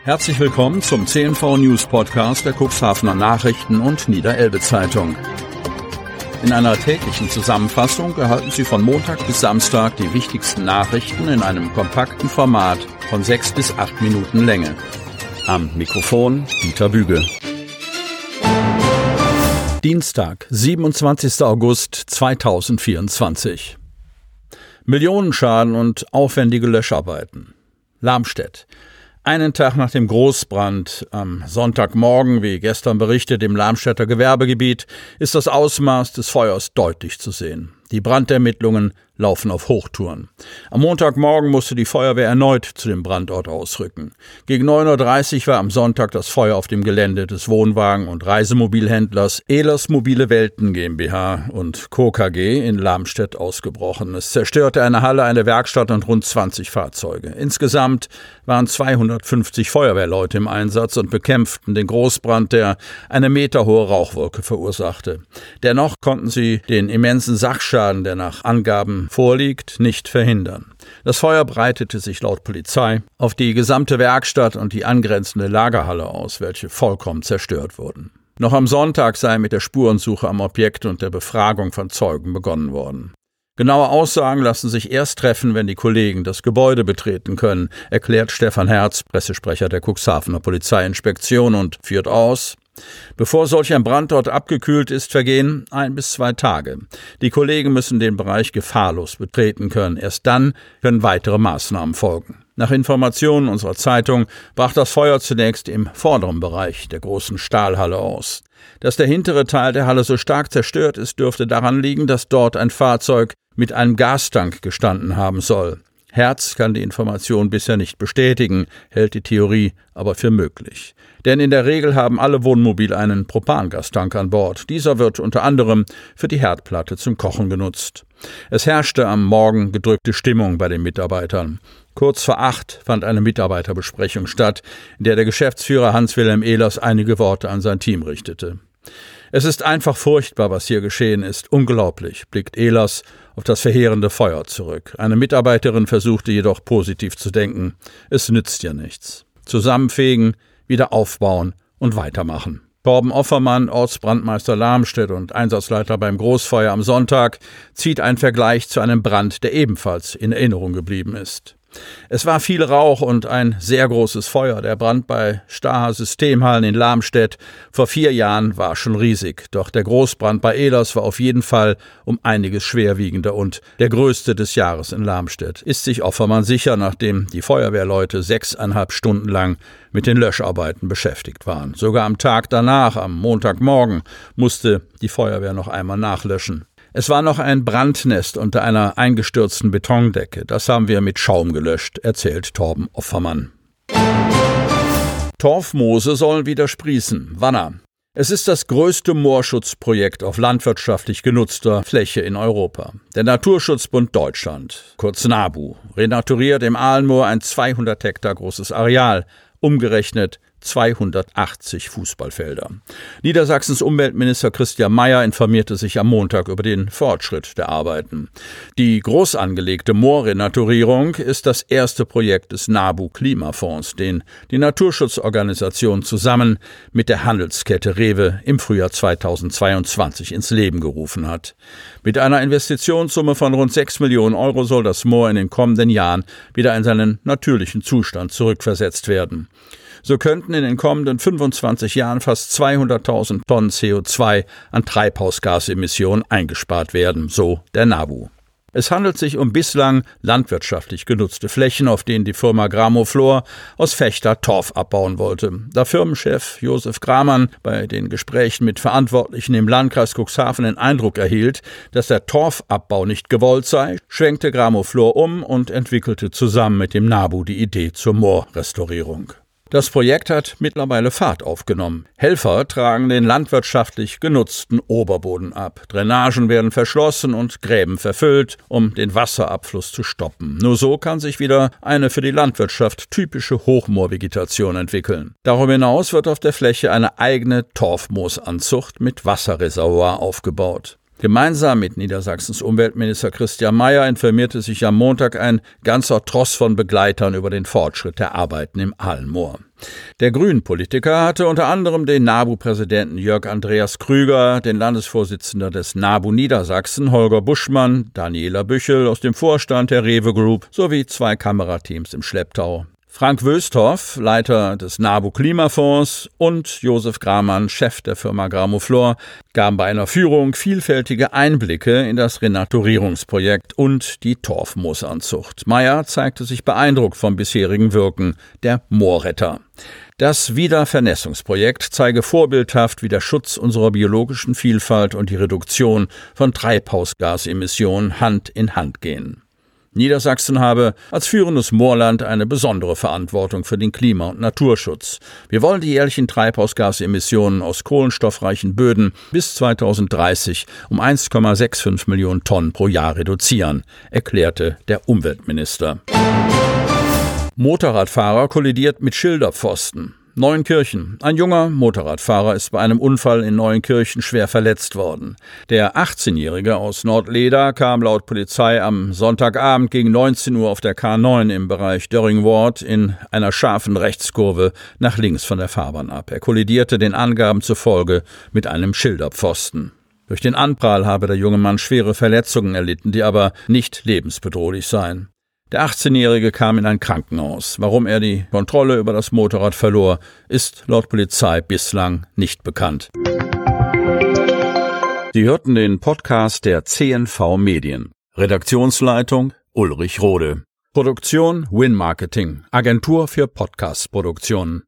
Herzlich willkommen zum CNV News Podcast der Cuxhavener Nachrichten und Niederelbe Zeitung. In einer täglichen Zusammenfassung erhalten Sie von Montag bis Samstag die wichtigsten Nachrichten in einem kompakten Format von 6 bis 8 Minuten Länge. Am Mikrofon Dieter Büge. Dienstag, 27. August 2024. Millionenschaden und aufwendige Löscharbeiten. Lamstedt. Einen Tag nach dem Großbrand am Sonntagmorgen, wie gestern berichtet, im Lamstädter Gewerbegebiet, ist das Ausmaß des Feuers deutlich zu sehen. Die Brandermittlungen laufen auf Hochtouren. Am Montagmorgen musste die Feuerwehr erneut zu dem Brandort ausrücken. Gegen 9.30 Uhr war am Sonntag das Feuer auf dem Gelände des Wohnwagen- und Reisemobilhändlers Ehlers Mobile Welten GmbH und Co. KG in Lamstedt ausgebrochen. Es zerstörte eine Halle, eine Werkstatt und rund 20 Fahrzeuge. Insgesamt waren 250 Feuerwehrleute im Einsatz und bekämpften den Großbrand, der eine meterhohe Rauchwolke verursachte. Dennoch konnten sie den immensen Sachschaden, der nach Angaben vorliegt, nicht verhindern. Das Feuer breitete sich laut Polizei auf die gesamte Werkstatt und die angrenzende Lagerhalle aus, welche vollkommen zerstört wurden. Noch am Sonntag sei mit der Spurensuche am Objekt und der Befragung von Zeugen begonnen worden. Genaue Aussagen lassen sich erst treffen, wenn die Kollegen das Gebäude betreten können, erklärt Stefan Herz, Pressesprecher der Cuxhavener Polizeiinspektion, und führt aus: Bevor solch ein Brand dort abgekühlt ist, vergehen 1 bis 2 Tage. Die Kollegen müssen den Bereich gefahrlos betreten können. Erst dann können weitere Maßnahmen folgen. Nach Informationen unserer Zeitung brach das Feuer zunächst im vorderen Bereich der großen Stahlhalle aus. Dass der hintere Teil der Halle so stark zerstört ist, dürfte daran liegen, dass dort ein Fahrzeug mit einem Gastank gestanden haben soll. Herz kann die Information bisher nicht bestätigen, hält die Theorie aber für möglich. Denn in der Regel haben alle Wohnmobile einen Propangastank an Bord. Dieser wird unter anderem für die Herdplatte zum Kochen genutzt. Es herrschte am Morgen gedrückte Stimmung bei den Mitarbeitern. Kurz vor 8 fand eine Mitarbeiterbesprechung statt, in der Geschäftsführer Hans-Wilhelm Ehlers einige Worte an sein Team richtete. Es ist einfach furchtbar, was hier geschehen ist. Unglaublich, blickt Ehlers auf das verheerende Feuer zurück. Eine Mitarbeiterin versuchte jedoch positiv zu denken. Es nützt ja nichts. Zusammenfegen, wieder aufbauen und weitermachen. Torben Offermann, Ortsbrandmeister Lamstedt und Einsatzleiter beim Großfeuer am Sonntag, zieht einen Vergleich zu einem Brand, der ebenfalls in Erinnerung geblieben ist. Es war viel Rauch und ein sehr großes Feuer. Der Brand bei Staher Systemhallen in Lamstedt vor 4 Jahren war schon riesig. Doch der Großbrand bei Ehlers war auf jeden Fall um einiges schwerwiegender und der größte des Jahres in Lamstedt. Ist sich Offermann sicher, nachdem die Feuerwehrleute 6,5 Stunden lang mit den Löscharbeiten beschäftigt waren. Sogar am Tag danach, am Montagmorgen, musste die Feuerwehr noch einmal nachlöschen. Es war noch ein Brandnest unter einer eingestürzten Betondecke. Das haben wir mit Schaum gelöscht, erzählt Torben Offermann. Torfmoose sollen wieder sprießen. Wanner. Es ist das größte Moorschutzprojekt auf landwirtschaftlich genutzter Fläche in Europa. Der Naturschutzbund Deutschland, kurz NABU, renaturiert im Aalenmoor ein 200 Hektar großes Areal, umgerechnet 280 Fußballfelder. Niedersachsens Umweltminister Christian Mayer informierte sich am Montag über den Fortschritt der Arbeiten. Die groß angelegte Moorrenaturierung ist das erste Projekt des NABU-Klimafonds, den die Naturschutzorganisation zusammen mit der Handelskette Rewe im Frühjahr 2022 ins Leben gerufen hat. Mit einer Investitionssumme von rund 6 Millionen Euro soll das Moor in den kommenden Jahren wieder in seinen natürlichen Zustand zurückversetzt werden. So könnten in den kommenden 25 Jahren fast 200.000 Tonnen CO2 an Treibhausgasemissionen eingespart werden, so der NABU. Es handelt sich um bislang landwirtschaftlich genutzte Flächen, auf denen die Firma Gramoflor aus Vechta Torf abbauen wollte. Da Firmenchef Josef Gramann bei den Gesprächen mit Verantwortlichen im Landkreis Cuxhaven den Eindruck erhielt, dass der Torfabbau nicht gewollt sei, schwenkte Gramoflor um und entwickelte zusammen mit dem NABU die Idee zur Moorrestaurierung. Das Projekt hat mittlerweile Fahrt aufgenommen. Helfer tragen den landwirtschaftlich genutzten Oberboden ab. Drainagen werden verschlossen und Gräben verfüllt, um den Wasserabfluss zu stoppen. Nur so kann sich wieder eine für die Landwirtschaft typische Hochmoorvegetation entwickeln. Darüber hinaus wird auf der Fläche eine eigene Torfmoosanzucht mit Wasserreservoir aufgebaut. Gemeinsam mit Niedersachsens Umweltminister Christian Mayer informierte sich am Montag ein ganzer Tross von Begleitern über den Fortschritt der Arbeiten im Aalenmoor. Der Grünen-Politiker hatte unter anderem den NABU-Präsidenten Jörg Andreas Krüger, den Landesvorsitzenden des NABU Niedersachsen Holger Buschmann, Daniela Büchel aus dem Vorstand der Rewe Group sowie 2 Kamerateams im Schlepptau. Frank Wösthoff, Leiter des NABU Klimafonds, und Josef Gramann, Chef der Firma Gramoflor, gaben bei einer Führung vielfältige Einblicke in das Renaturierungsprojekt und die Torfmoosanzucht. Meyer zeigte sich beeindruckt vom bisherigen Wirken der Moorretter. Das Wiedervernässungsprojekt zeige vorbildhaft, wie der Schutz unserer biologischen Vielfalt und die Reduktion von Treibhausgasemissionen Hand in Hand gehen. Niedersachsen habe als führendes Moorland eine besondere Verantwortung für den Klima- und Naturschutz. Wir wollen die jährlichen Treibhausgasemissionen aus kohlenstoffreichen Böden bis 2030 um 1,65 Millionen Tonnen pro Jahr reduzieren, erklärte der Umweltminister. Motorradfahrer kollidiert mit Schilderpfosten. Neuenkirchen. Ein junger Motorradfahrer ist bei einem Unfall in Neuenkirchen schwer verletzt worden. Der 18-Jährige aus Nordleda kam laut Polizei am Sonntagabend gegen 19 Uhr auf der K9 im Bereich Döring-Wort in einer scharfen Rechtskurve nach links von der Fahrbahn ab. Er kollidierte den Angaben zufolge mit einem Schilderpfosten. Durch den Anprall habe der junge Mann schwere Verletzungen erlitten, die aber nicht lebensbedrohlich seien. Der 18-Jährige kam in ein Krankenhaus. Warum er die Kontrolle über das Motorrad verlor, ist laut Polizei bislang nicht bekannt. Sie hörten den Podcast der CNV Medien. Redaktionsleitung Ulrich Rode. Produktion Win Marketing, Agentur für Podcast-Produktionen.